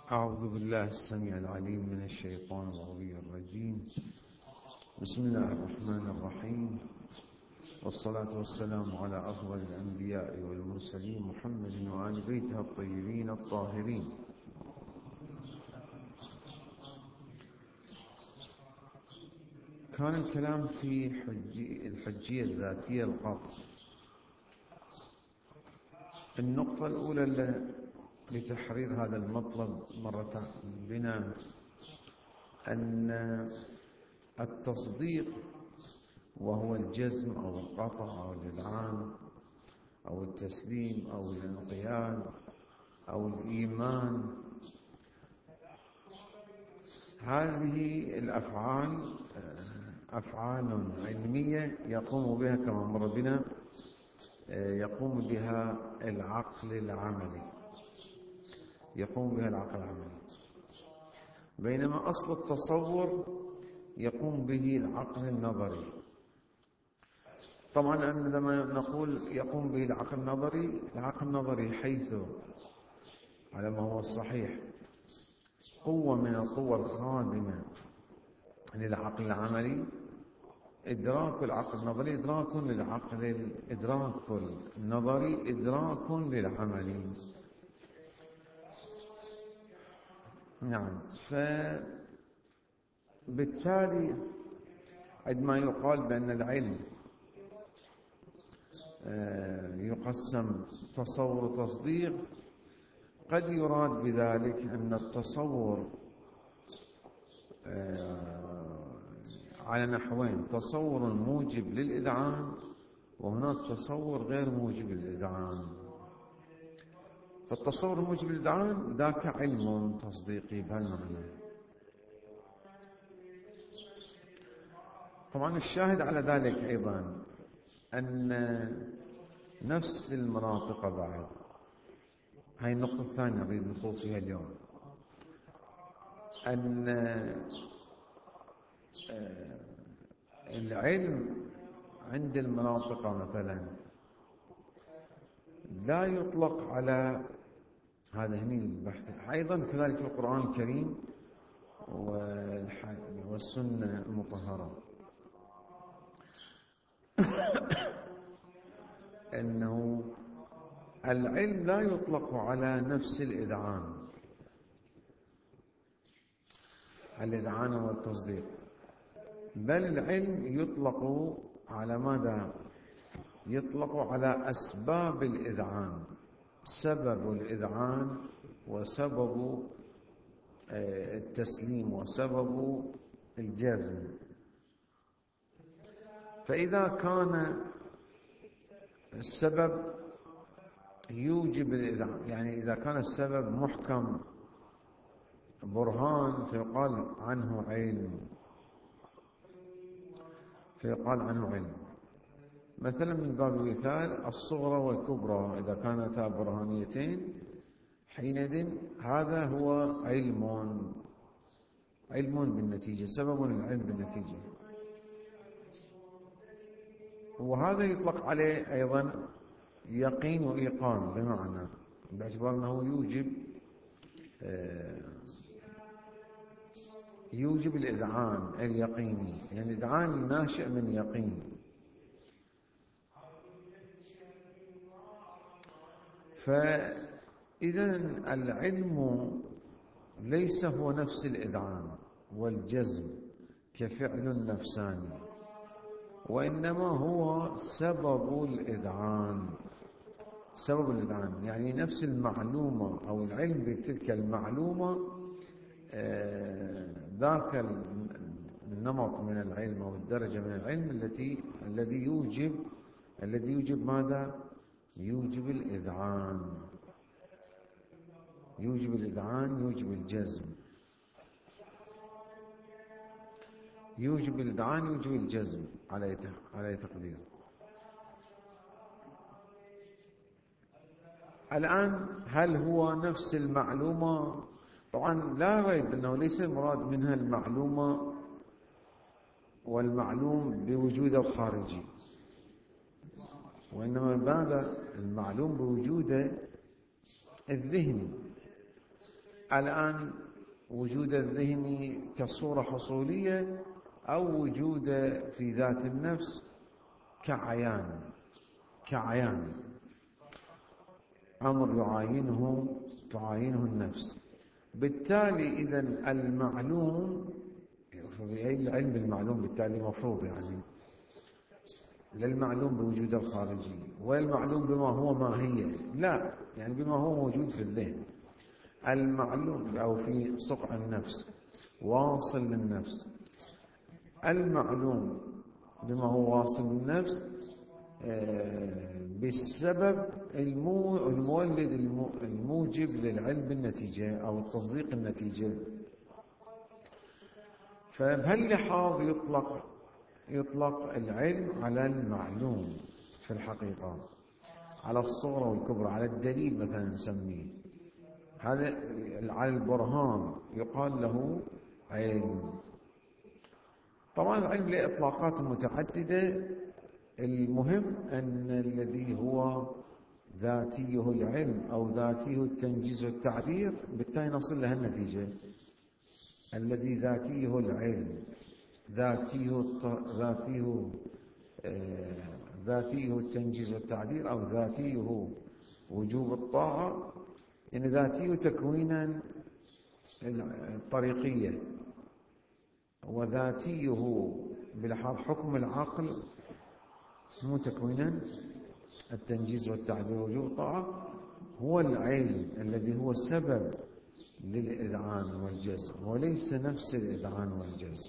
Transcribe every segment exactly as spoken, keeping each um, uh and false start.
أعوذ بالله السميع العليم من الشيطان الغوي الرجيم. بسم الله الرحمن الرحيم، والصلاة والسلام على أفضل الأنبياء والمرسلين محمد وآل بيته الطيبين الطاهرين. كان الكلام في الحجية الذاتية القطع. النقطة الأولى لتحرير هذا المطلب مرة بنا أن التصديق وهو الجزم أو القطع أو الإذعان أو التسليم أو الانقياد أو الإيمان، هذه الأفعال أفعال علمية يقوم بها كما مر بنا يقوم بها العقل العملي يقوم بها العقل العملي بينما أصل التصور يقوم به العقل النظري. طبعا عندما نقول يقوم به العقل النظري، العقل النظري حيث على ما هو الصحيح قوة من القوى الخادمة للعقل العملي، إدراك العقل النظري إدراك للعقل إدراك النظري إدراك للعملي. نعم، فبالتالي عندما يقال بأن العلم يقسم تصور وتصديق، قد يراد بذلك أن التصور على نحوين: تصور موجب للإذعان وهناك تصور غير موجب للإذعان. فالتصور الموجب للإذعان ذاك علم تصديقي بهالمعنى. طبعا الشاهد على ذلك أيضا أن نفس المناطق بعد، هاي النقطة الثانية نريد نخوض فيها اليوم، أن العلم عند المناطق مثلا لا يطلق على هذا هني البحث، أيضا كذلك في القرآن الكريم والسنة المطهرة، أنه العلم لا يطلق على نفس الإذعان الإذعان والتصديق، بل العلم يطلق على ماذا؟ يطلق على أسباب الإذعان، سبب الإذعان وسبب التسليم وسبب الجزم. فإذا كان السبب يوجب الإذعان، يعني إذا كان السبب محكم برهان فيقال عنه علم فيقال عنه علم مثلا من باب المثال الصغرى والكبرى إذا كانتا برهانيتين حينئذ هذا هو علم علم بالنتيجة، سبب العلم بالنتيجة. وهذا يطلق عليه أيضا يقين وإيقان، بمعنى باعتبار أنه يوجب يوجب الإذعان اليقيني، يعني الإذعان ناشئ من يقين. فإذا العلم ليس هو نفس الإذعان والجزم كفعل نفساني، وإنما هو سبب الإذعان سبب الإذعان يعني نفس المعلومة أو العلم بتلك المعلومة، ذاك النمط من العلم أو الدرجة من العلم التي الذي يوجب الذي يوجب ماذا؟ يوجب الإذعان يوجب الإذعان يوجب الجزم يوجب الإذعان يوجب الجزم على على تقدير. الآن هل هو نفس المعلومة؟ طبعا لا ريب أنه ليس المراد منها المعلومة والمعلوم بوجود الخارجي، وإنما ماذا؟ المعلوم بوجود الذهني. الآن وجود الذهن كصورة حصولية أو وجود في ذات النفس كعيان كعيان أمر يعاينه تعاينه النفس. بالتالي إذا المعلوم في العلم المعلوم بالتالي مفروض يعني للمعلوم بوجود الخارجي والمعلوم بما هو ماهية، لا يعني بما هو موجود في الذهن. المعلوم أو في صقع النفس واصل للنفس، المعلوم بما هو واصل للنفس بالسبب المولد الموجب للعلم بالنتيجة أو تصديق النتيجة. فبهاللحاظ يطلق يطلق العلم على المعلوم في الحقيقة، على الصورة والكبرى، على الدليل مثلا نسميه هذا، على البرهان يقال له علم. طبعا العلم له إطلاقات متعددة، المهم أن الذي هو ذاتيه العلم أو ذاتيه التنجيز والتعبير بالتالي نصل لها النتيجة. الذي ذاتيه العلم ذاتيه ذاتيه ذاتيه التنجيز والتعبير أو ذاتيه وجوب الطاعة، يعني ذاتيه تكوينا الطريقية، وذاتيه بلحاظ حكم العقل مو تكوينا التنجيز والتعبير وجوب الطاعة، هو العلم الذي هو سبب للإذعان والجزم وليس نفس الإذعان والجزم.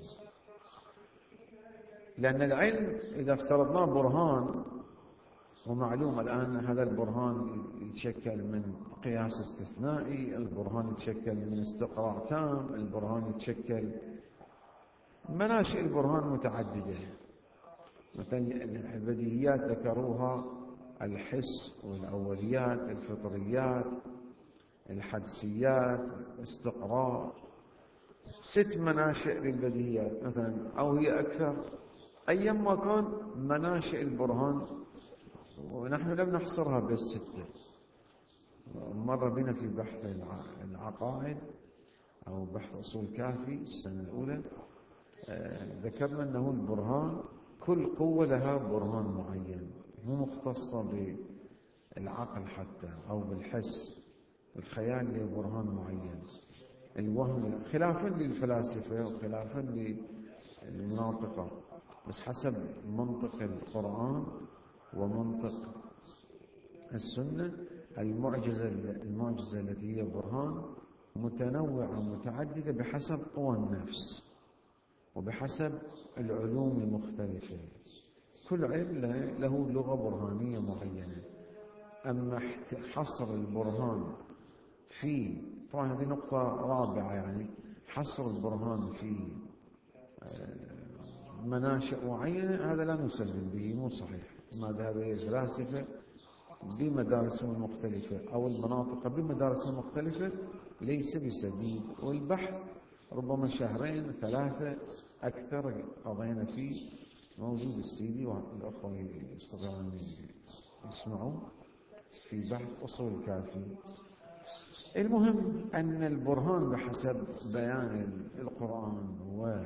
لأن العلم إذا افترضناه برهان ومعلوم، الآن هذا البرهان يتشكل من قياس استثنائي، البرهان يتشكل من استقراء تام، البرهان يتشكل مناشئ البرهان متعددة. مثلا البديهيات ذكروها الحس والأوليات، الفطريات، الحدسيات، استقراء، ست مناشئ للبديهيات مثلا أو هي أكثر. أيما كان مناشئ البرهان ونحن لم نحصرها بالستة. مر بنا في بحث العقائد أو بحث أصول كافي السنة الأولى ذكرنا أنه البرهان كل قوة لها برهان معين، مو مختصة بالعقل حتى أو بالحس، الخيال له برهان معين، الوهم خلافا للفلاسفة وخلافا للمناطقة، بس حسب منطق القرآن ومنطق السنة المعجزة المعجزة التي هي برهان متنوعة متعددة بحسب قوى النفس وبحسب العلوم المختلفة. كل علم له لغة برهانية معينة. أما حصر البرهان في، طبعا هذه نقطة رابعة، يعني حصر البرهان في مناشئ معينة هذا لا نسلم به، مو صحيح. ما ذهب إليه الفلاسفة بمدارسهم المختلفة أو المناطق بمدارسهم المختلفة ليس بسديد، والبحث ربما شهرين ثلاثة أكثر قضينا فيه. موجود السيدي والأخوة يستطيعون يسمعون في بحث أصول كافي. المهم أن البرهان بحسب بيان القرآن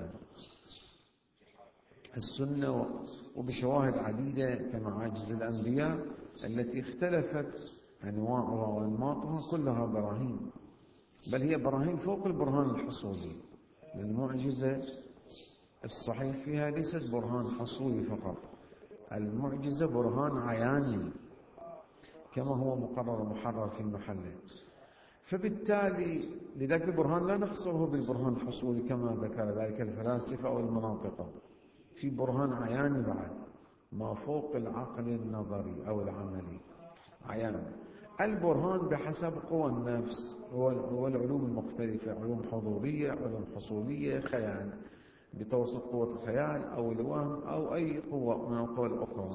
والسنة وبشواهد عديدة كمعاجز الأنبياء التي اختلفت أنواعها وأنماطها كلها براهين، بل هي براهين فوق البرهان الحصولي. المعجزة الصحيح فيها ليست برهان حصولي فقط، المعجزة برهان عياني كما هو مقرر ومحرر في محله. فبالتالي لذلك البرهان لا نحصره بالبرهان الحصولي كما ذكر ذلك الفلاسفة أو المناطق، في برهان عياني بعد ما فوق العقل النظري أو العملي عيان. البرهان بحسب قوى النفس والعلوم المختلفة، علوم حضورية، علوم حصولية، خيال بتوسط قوة الخيال أو الوهم أو أي قوة من القوى الأخرى.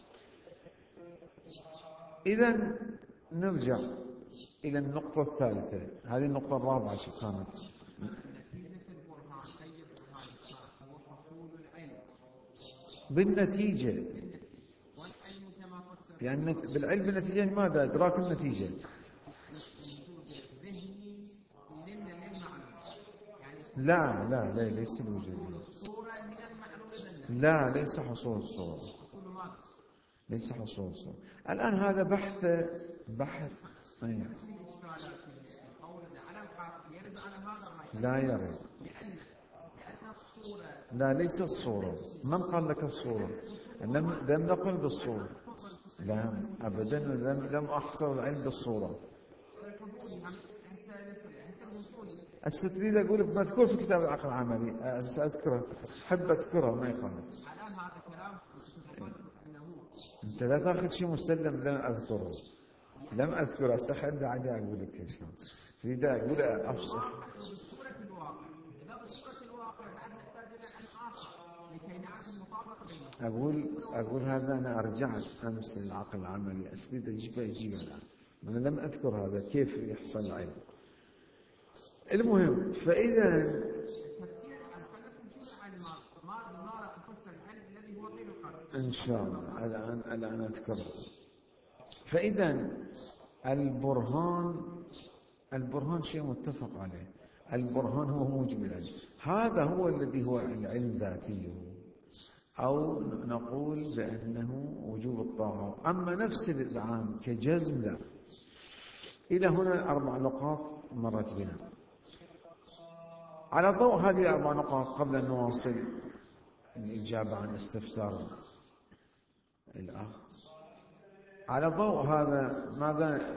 إذن نرجع إلى النقطة الثالثة، هذه النقطة الرابعة شو كانت؟ بالنتيجة، يعني بالعلم بالنتيجة ماذا؟ إدراك النتيجة. لا لا لا ليس الوجودية. لا ليس حصول الصورة، ليس حصول الصورة. الآن هذا بحث بحث لا يرد. لا ليس الصورة. من قال لك الصورة؟ لم لم نقل بالصورة. لا أبدا، لم لم أحصر العلم بالصورة. تريد أقول مذكور في كتاب العقل العملي، سأذكره، أحب أذكره ما يخالف. أنت لا تأخذ شيء مسلم لم أذكره، لم أذكره، أستخدم عادي أقول لك إيش تريد أقول أفصح. أقول أقول هذا أنا أرجعت أمس للعقل العملي، أريد أجيب أجيب الآن، أنا لم أذكر هذا كيف يحصل العلم. المهم، فإذا إن شاء الله الآن الآن أذكر. فإذا البرهان البرهان شيء متفق عليه. البرهان هو موجب العلم، هذا هو الذي هو العلم ذاتيه، أو نقول بأنه وجوب الطاعة. أما نفس الإذعان كجزم لا. إلى هنا أربع نقاط مرت بنا. على ضوء هذه الأربع نقاط قبل أن نواصل الإجابة عن استفسار الأخ، على ضوء هذا ماذا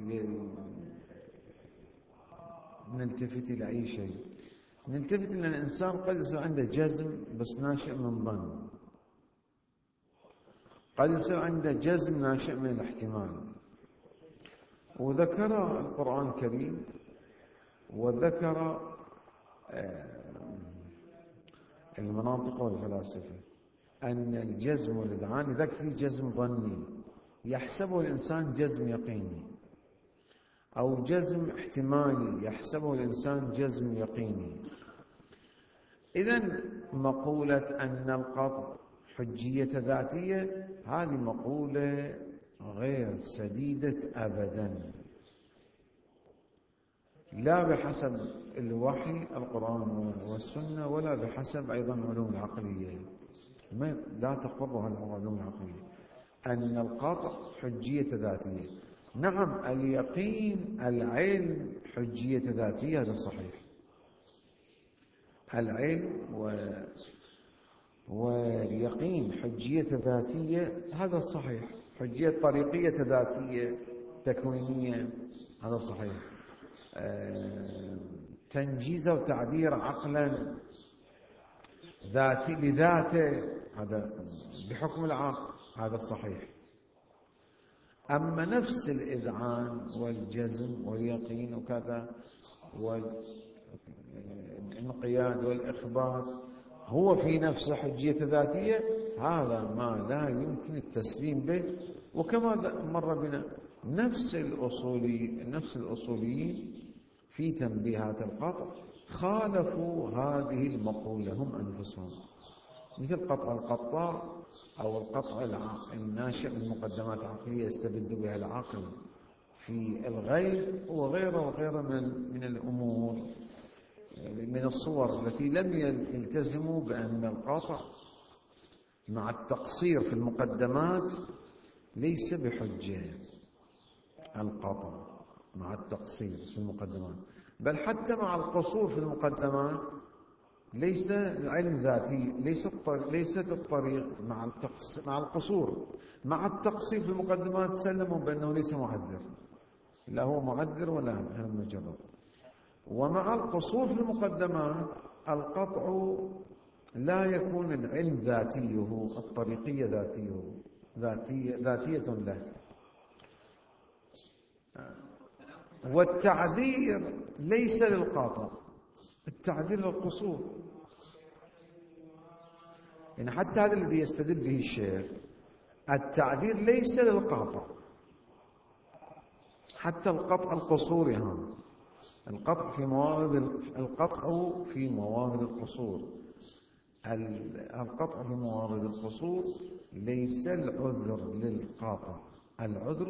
نلتفت إلى أي شيء؟ نلتفت إلى الإنسان قد يصير عنده جزم بس ناشئ من ظن، قد يصير عنده جزم ناشئ من الاحتمال. وذكر القرآن الكريم وذكر المناطق والفلاسفة أن الجزم والإذعان ذاك فيه جزم ظني يحسبه الإنسان جزم يقيني، أو جزم احتمالي يحسبه الإنسان جزم يقيني. إذن مقولة أن القطع حجية ذاتية هذه مقولة غير سديدة أبدا، لا بحسب الوحي القرآن والسنة ولا بحسب أيضا العلوم العقلية، لا تقرها العلوم العقلية أن القطع حجية ذاتية. نعم اليقين العلم حجية ذاتية هذا صحيح، العلم و... واليقين حجية ذاتية هذا صحيح، حجية طريقية ذاتية تكوينية هذا صحيح، أه... تنجيز وتعبير عقلا ذاتي لذاته هذا بحكم العقل هذا صحيح. أما نفس الإذعان والجزم واليقين وكذا والانقياد والإخبار هو في نفسه حجية ذاتية، هذا ما لا يمكن التسليم به. وكما مر بنا نفس الأصولي نفس الأصوليين في تنبيهات القطع خالفوا هذه المقولة هم أنفسهم، مثل قطع القطاع أو القطع الناشئ من مقدمات عقلية يستبد بها العقل في الغيب وغيره وغيره من من الأمور من الصور التي لم يلتزموا بأن القطع مع التقصير في المقدمات ليس بحجة. القطع مع التقصير في المقدمات، بل حتى مع القصور في المقدمات ليس العلم ذاتي، ليست ليست الطريق مع التقصير مع القصور مع التقصير في المقدمات سلموا بأنه ليس معذر، لا هو معذر ولا هم مجرد. ومع القصور في المقدمات القطع لا يكون العلم ذاتيه، الطريقية ذاتيه ذاتية, ذاتية له. والتعذير ليس للقاطع، التعذير للقصور. يعني حتى هذا الذي يستدل به الشيخ التعذير ليس للقاطع، حتى القطع القصوري هم القطع في موارد القطع في موارد القصور القطع في موارد القصور ليس العذر للقاطع، العذر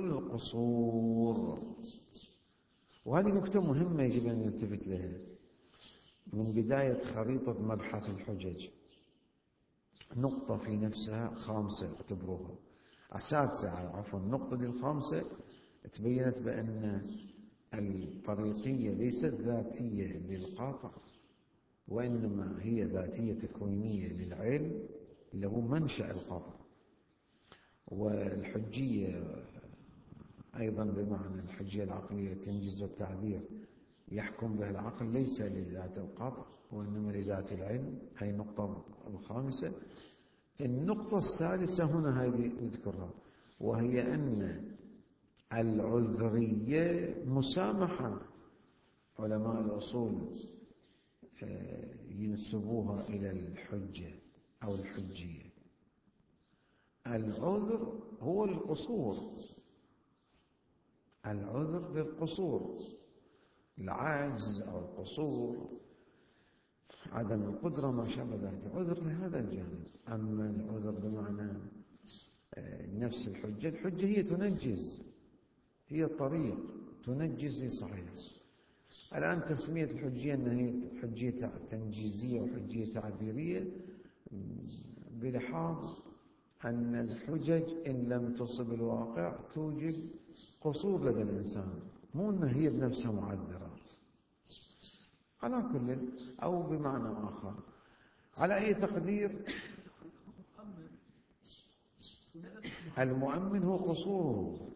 للقصور. وهذه نكتة مهمة يجب أن نلتفت لها. من بداية خريطة مبحث الحجج نقطة في نفسها خامسة اعتبروها السادسة عفوا النقطة دي الخامسة تبينت بأن الطريقية ليست ذاتية للقاطع، وإنما هي ذاتية تكوينية للعلم اللي هو منشأ القاطع. والحجية أيضا بمعنى الحجية العقلية تنجز التعذير يحكم به العقل ليس لذات القاطع وإنما لذات العلم. هي النقطة الخامسة. النقطة السادسة هنا هذه نذكرها، وهي أن العذرية مسامحة. علماء الأصول ينسبوها إلى الحجة أو الحجية. العذر هو القصور، العذر للقصور، العجز أو القصور، عدم القدرة، ما شابه ذلك، عذر لهذا الجانب. أما العذر بمعنى نفس الحجة، الحجة هي تنجز، هي الطريق تنجز صحيح. الآن تسمية الحجية أنها هي حجية تنجيزية وحجية تعذيرية بلحاظ أن الحجج إن لم تصب الواقع توجد قصور لدى الإنسان، مو أنها هي بنفسها معذرة على كل. أو بمعنى آخر على أي تقدير المؤمن هو قصوره،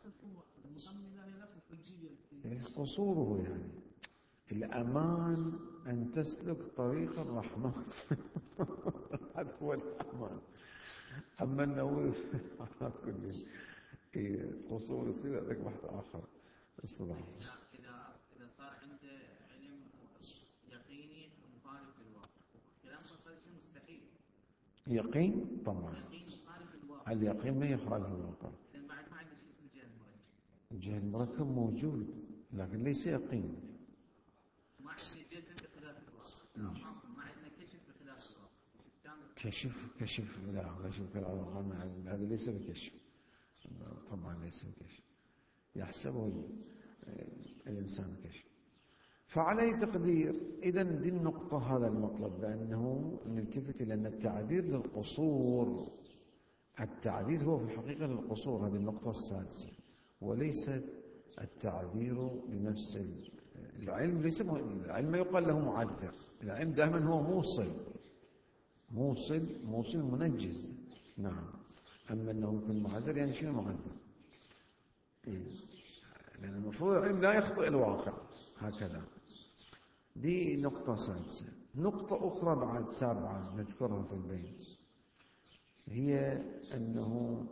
قصوره يعني الأمان أن تسلك طريق الرحمن هذا هو الأمان. أما النوذ على كل قصور يصير هذاك واحد آخر اصطلاح. إذا إذا صار عنده علم يقيني مخالف للواقع، كلام صار شيء مستحيل. يقين طبعا، يقين مخالف للواقع. اليقين ما يخالف الواقع. لأن بعد ما عنده شيء اسمه الجهل المركب. الجهل المركب موجود لكن ليس يقين. ما عندنا جزم بخلاف الواقع، ما عندنا كشف بخلاف الواقع. كشف كشف لا كشف الواقع هذا ليس بكشف، طبعا ليس بكشف، يحسبه الإنسان كشف. فعلى تقدير إذا دي النقطة، هذا المطلب بأنه نلتفت إلى أن التعذير للقصور، التعذير هو في الحقيقة للقصور، هذه النقطة السادسة، وليس التعذير لنفس العلم. ليس العلم ما يقال له معذر، العلم دائما هو موصل موصل موصل منجز. نعم. أما أنه يكون معذر يعني شنو معذر؟ إيه؟ لأن المفروض العلم لا يخطئ الواقع هكذا. دي نقطة سادسة. نقطة أخرى بعد سابعة نذكرها في البيت، هي أنه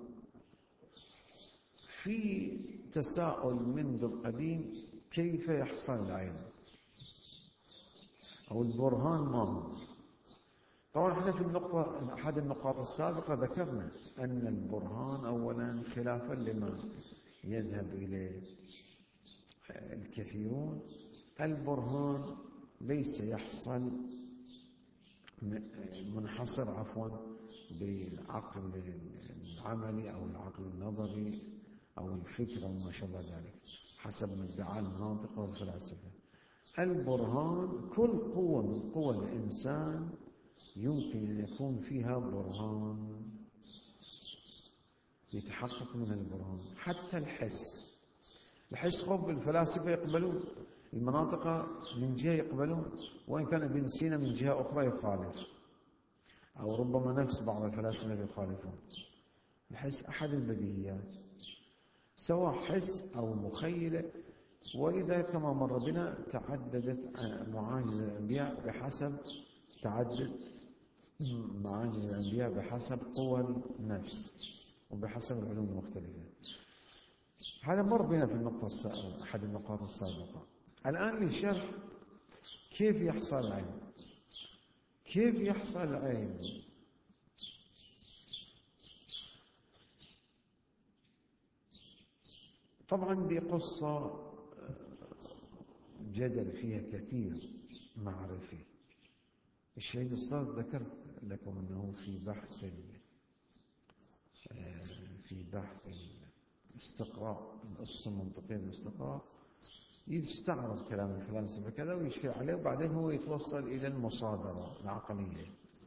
في تساؤل منذ القديم كيف يحصل العلم أو البرهان ما هو. طبعا احنا في النقطة أحد النقاط السابقة ذكرنا أن البرهان أولا خلافا لما يذهب إليه الكثيرون، البرهان ليس يحصل منحصر عفوا بالعقل العملي أو العقل النظري أو الفكر أو ما شابه ذلك حسب ما ادعى المناطق والفلاسفة. البرهان كل قوة من قوى الإنسان يمكن أن يكون فيها برهان، يتحقق من البرهان. حتى الحس، الحس خب الفلاسفة يقبلون، المناطق من جهة يقبلون، وإن كان ابن سينا من جهة أخرى يخالف، أو ربما نفس بعض الفلاسفة يخالفون. الحس أحد البديهيات سواء حس أو مخيلة، ولذا كما مر بنا تعددت معاني الأنبياء بحسب تعدد معاني الأنبياء بحسب قوى النفس وبحسب العلوم المختلفة. هذا مر بنا في النقطة السابقة، أحد النقاط السابقة. الآن لشرح كيف يحصل العلم. كيف يحصل العلم؟ طبعا دي قصة جدل فيها كثير معرفي. الشهيد الصادق ذكرت لكم أنه في بحث في بحث الاستقراء، الأسس المنطقية للاستقراء، يستعرض كلام الفلاسفة كذا ويشير عليه، وبعدين هو يتوصل إلى المصادرة العقلية،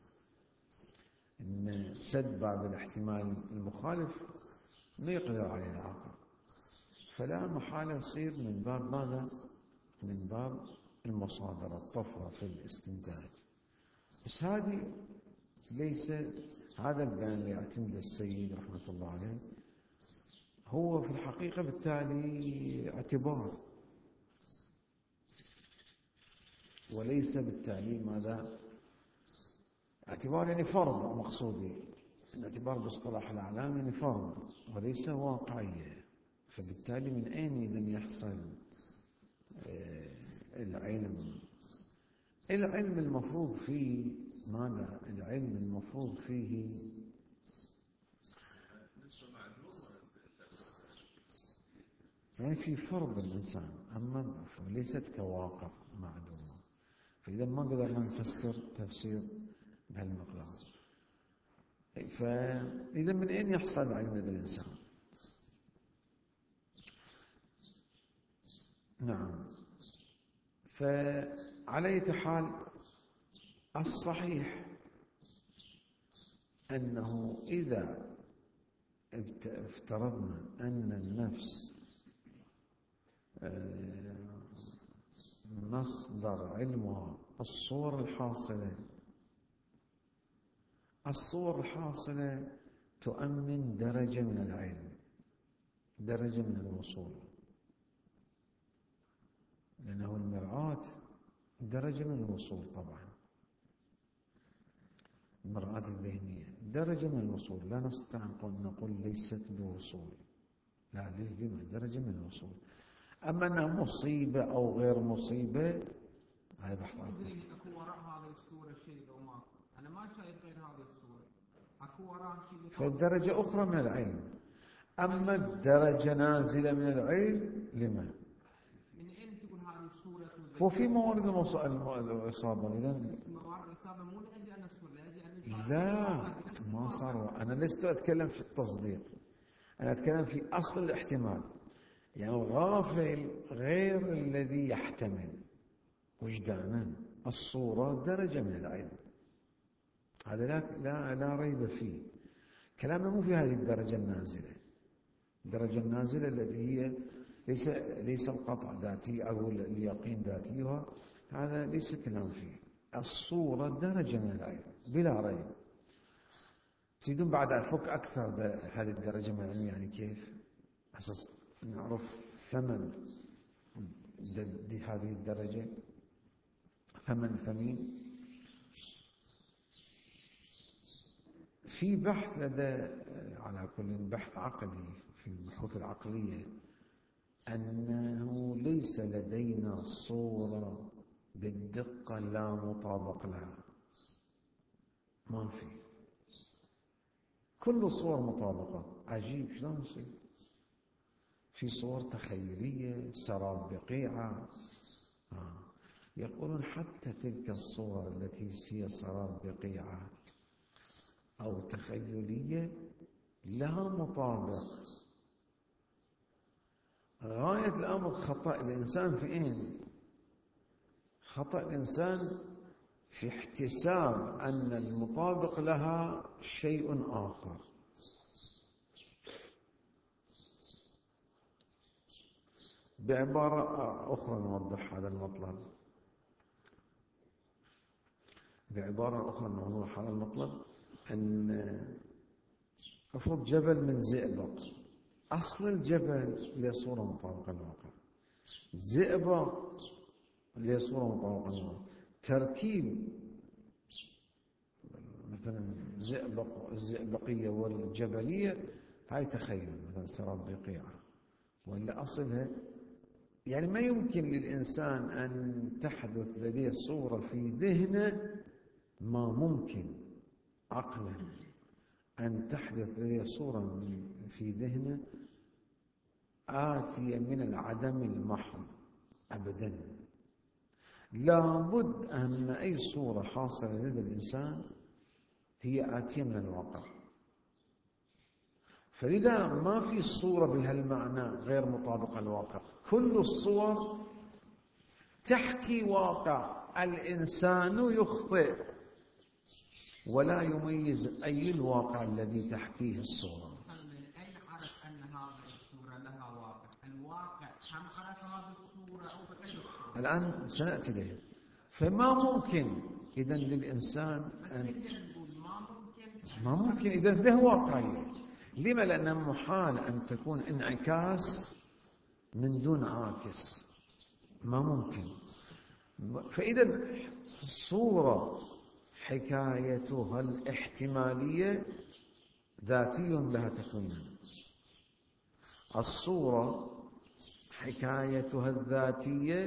إن سد باب الاحتمال المخالف ما يقدر عليه العقل، فلا محالة يصير من باب ماذا؟ من باب المصادرة، الطفرة في الاستنتاج. بس هذه ليس هذا البيان اللي يعتمد السيد رحمة الله عليه هو في الحقيقة بالتالي اعتبار، وليس بالتالي ماذا؟ اعتبار يعني فرض. مقصودي الاعتبار باصطلاح الأعلام يعني فرض وليس واقعية. فبالتالي من أين إذن يحصل العلم؟ العلم المفروض فيه ماذا؟ العلم المفروض فيه يعني في فرض الإنسان، أما ليست كواقع معدومة. فإذا ما قدرنا نفسر تفسير بهالمقدار، فإذا من أين يحصل علم الإنسان؟ نعم. فعلى أي حال الصحيح أنه إذا افترضنا أن النفس مصدر علمها الصور الحاصلة، الصور الحاصلة تؤمن درجة من العلم، درجة من الوصول، لأنه المرآة درجة من الوصول. طبعا المرآة الذهنية درجة من الوصول، لا نستطيع أن نقول ليست بوصول، لا، لما درجة من الوصول. أما أنها مصيبة أو غير مصيبة هاي بحث آخر. أكو وراء هذه الصورة شيء لو ما أنا ما شايف غير هذه الصورة، أكو وراء شيء. فالدرجة أخرى من العلم. أما الدرجة نازلة من العلم لما؟ من أين تقول هذه الصورة؟ وفي موارد الإصابة. إذن موارد الإصابة مو لأجل أن أصبر، لأجل أن لا، ما صار. أنا لست أتكلم في التصديق، أنا أتكلم في أصل الاحتمال. يعني الغافل غير الذي يحتمل وجدانا. الصورة درجة من العلم، هذا لا, لا, لا ريب فيه. كلامنا مو في هذه الدرجة النازلة. الدرجة النازلة التي هي ليس ليس القطع ذاتي أو اليقين ذاتيها، هذا ليس كلام فيه. الصورة درجة من العلم بلا ريب. تريدون بعد أفك أكثر بهذه الدرجة من العلم؟ يعني كيف؟ أساس نعرف ثمن دي هذه الدرجة، ثمن ثمين. في بحث لدى على كل بحث عقدي في البحوث العقلية أنه ليس لدينا صورة بالدقة لا مطابق لها، ما في. كل صور مطابقة. عجيب شلون يصير؟ في صور تخيلية، سراب بقيعة. آه. يقولون حتى تلك الصور التي هي سراب بقيعة أو تخيلية لها مطابق. غاية الأمر خطأ الإنسان في إيه؟ خطأ الإنسان في احتساب أن المطابق لها شيء آخر. بعبارة أخرى نوضح هذا المطلب. بعبارة أخرى نوضح هذا المطلب أن أفرض جبل من زئبق، أصل الجبل له صورة مطابقة للواقع، زئبق له صورة مطابقة للواقع. تركيب مثلا زئبق الزئبقية والجبلية هاي تخيل، مثلا سراب بقيعة، ولا أصلها يعني ما يمكن للإنسان أن تحدث لديه صورة في ذهنه، ما ممكن عقلا أن تحدث لديه صورة في ذهنه آتية من العدم المحض أبدا. لابد أن أي صورة حاصلة لدى الإنسان هي آتية من الواقع. فلذا ما في صورة بهالمعنى غير مطابقة للواقع. كل الصور تحكي واقع، الإنسان يخطئ ولا يميز أي الواقع الذي تحكيه الصورة. أين عرف أن هذه الصورة لها واقع؟ الواقع هم عرف هذه الصورة أو بغير الصورة؟ الآن سنأتي له. فما ممكن إذن للإنسان أن ما ممكن إذن له واقعية. لما؟ لأن محال أن تكون انعكاس من دون عاكس، ما ممكن. فإذا الصورة حكايتها الاحتمالية ذاتي لها تكوين، الصورة حكايتها الذاتية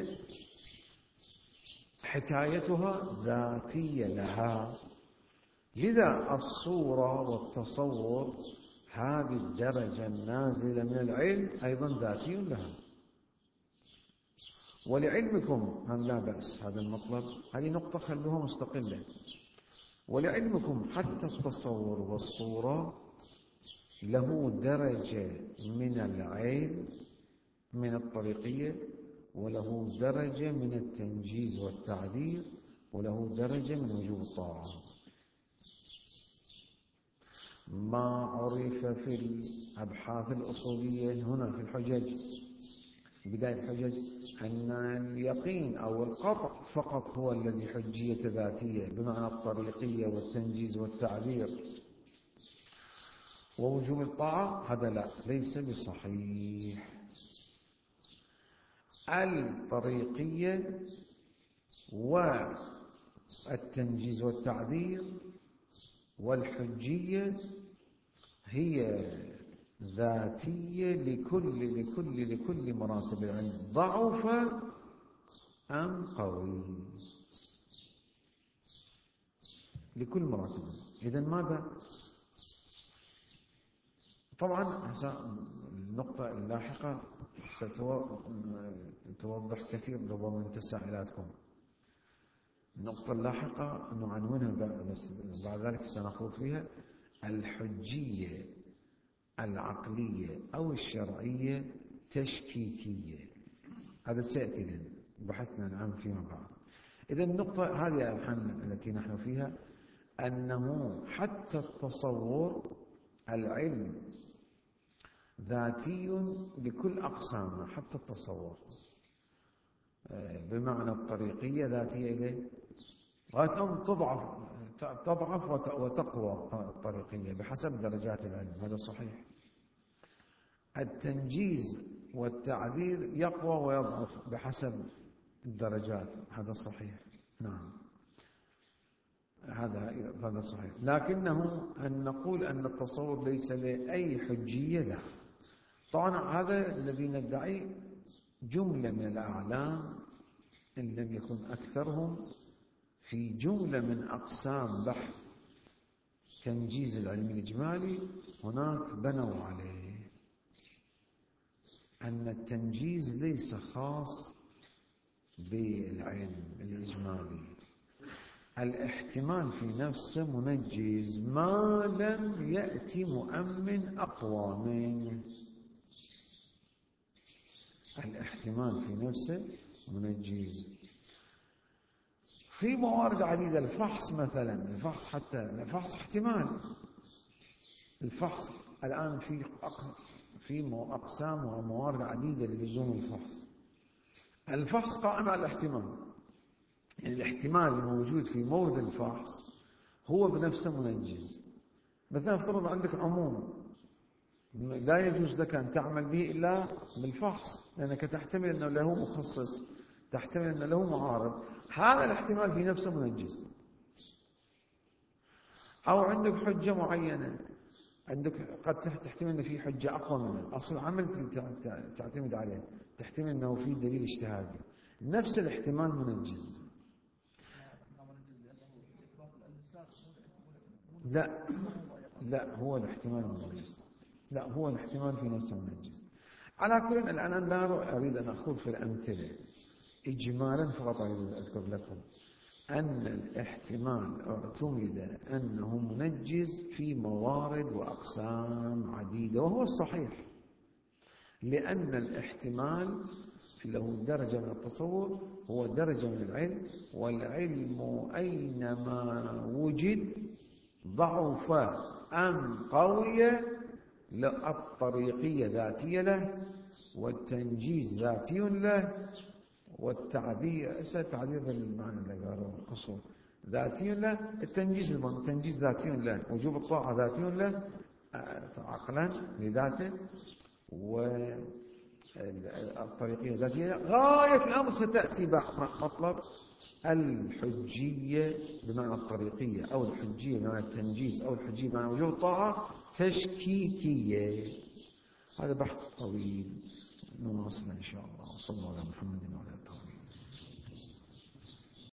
حكايتها ذاتية لها. لذا الصورة والتصور هذه الدرجة النازلة من العلم أيضا ذاتي لها. ولعلمكم هم لا بأس هذا المطلب، هذه نقطة خلوها مستقلة. ولعلمكم حتى التصور والصورة له درجة من العلم من الطريقية، وله درجة من التنجيز والتعديل، وله درجة من وجوب الطاعة. ما عرف في الأبحاث الأصولية هنا في الحجج بداية الحجج أن اليقين أو القطع فقط هو الذي حجية ذاتية بمعنى الطريقية والتنجيز والتعبير ووجوب الطاعة، هذا لا ليس بصحيح. الطريقية والتنجيز والتعبير والحجية هي ذاتية لكل لكل لكل مراتب العلم، ضعف أم قوي، لكل مراتب. إذن ماذا؟ طبعا النقطة اللاحقة ستوضح كثير ربما من تساؤلاتكم. النقطة اللاحقة نعنونها بس بعد ذلك سنخوض فيها الحجية العقلية أو الشرعية تشكيكية، هذا سيأتي لنا بحثنا الآن فيما بعد. إذا النقطة هذه الحين التي نحن فيها أنه حتى التصور العلم ذاتي بكل أقسامه، حتى التصور بمعنى الطريقية ذاتية إليه غاية أن تضعف تضعف وتقوى الطريقية بحسب درجات العلم، هذا صحيح. التنجيز والتعذير يقوى ويضعف بحسب الدرجات، هذا صحيح. نعم هذا هذا صحيح. لكنه أن نقول أن التصور ليس له أي حجية له. طبعا هذا الذي ندعي جملة من الأعلام إن لم يكن أكثرهم في جملة من أقسام بحث تنجيز العلم الإجمالي هناك بنوا عليه أن التنجيز ليس خاص بالعلم الإجمالي، الاحتمال في نفسه منجز ما لم يأتي مؤمن أقوى منه. الاحتمال في نفسه منجز. في موارد عديدة، الفحص مثلا، الفحص حتى الفحص احتمال. الفحص الآن في في أقسام وموارد عديدة للزوم الفحص. الفحص قائم على الاحتمال، يعني الاحتمال الموجود في مورد الفحص هو بنفسه منجز. مثلا افترض عندك عموم لا يجوز لك أن تعمل به إلا بالفحص، لأنك تحتمل أنه له مخصص، تحتمل أنه له معارض، هذا الاحتمال في نفسه منجز. أو عندك حجة معينة، عندك قد تحتمل أن في حجة أقوى منها، أصل عمل تعتمد عليه، تحتمل أنه في دليل اجتهادي، نفس الاحتمال منجز. لا لا هو الاحتمال منجز، لا هو الاحتمال في نفسه منجز. على كل الآن لا أريد أن أخوض في الأمثلة، إجمالا فقط أريد أذكر لكم أن الاحتمال اعتمد أنه منجز في موارد وأقسام عديدة، وهو الصحيح، لأن الاحتمال له درجة من التصور، هو درجة من العلم، والعلم أينما وجد ضعف أم قوي الطريقية ذاتية له، والتنجيز ذاتي له، والتعذير التعذير بالمعنى اللي قالوا القصور ذاتي له، التنجيز التنجيز ذاتي له، وجوب الطاعة ذاتي له عقلا لذاته، والطريقية ذاتية. غاية الأمر ستأتي بعد مطلب الحجية بمعنى الطريقية، أو الحجية بمعنى التنجيز، أو الحجية بمعنى وجوب الطاعة تشكيكية. هذا بحث طويل نواصله إن شاء الله. وصلى الله على محمد وعلى آله.